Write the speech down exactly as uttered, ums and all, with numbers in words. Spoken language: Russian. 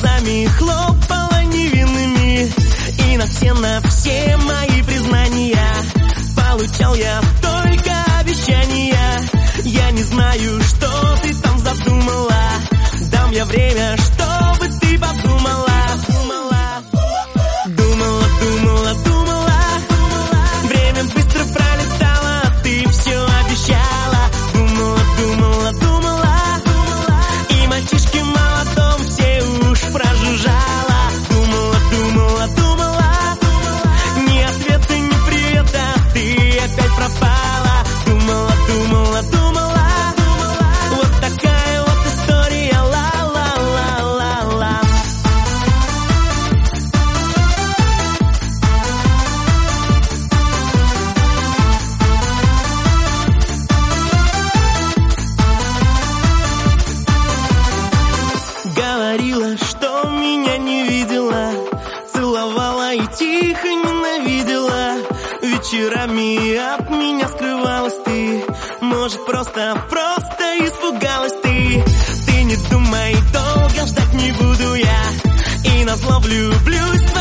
глазами хлопала невинными, и на все, на все мои признания получал я только обещания. Я не знаю, что ты там задумала, дам я время, чтобы ты подумала. Думала, думала, думала, время быстро пролетало, ты все обещала. Думала, думала, думала, и мальчишки молотом все уж прожужжала. Думала, думала, думала, ни ответа, ни привета, ты опять пропала. Думала, думала, думала, вот такая вот история, ла-ла-ла-ла-ла. Говорила, что меня не видела, целовала и тихо ненавидела. Вечерами от меня скрывалась ты, может, просто, просто испугалась ты. Ты не думай, долго ждать не буду я, и назло влюблюсь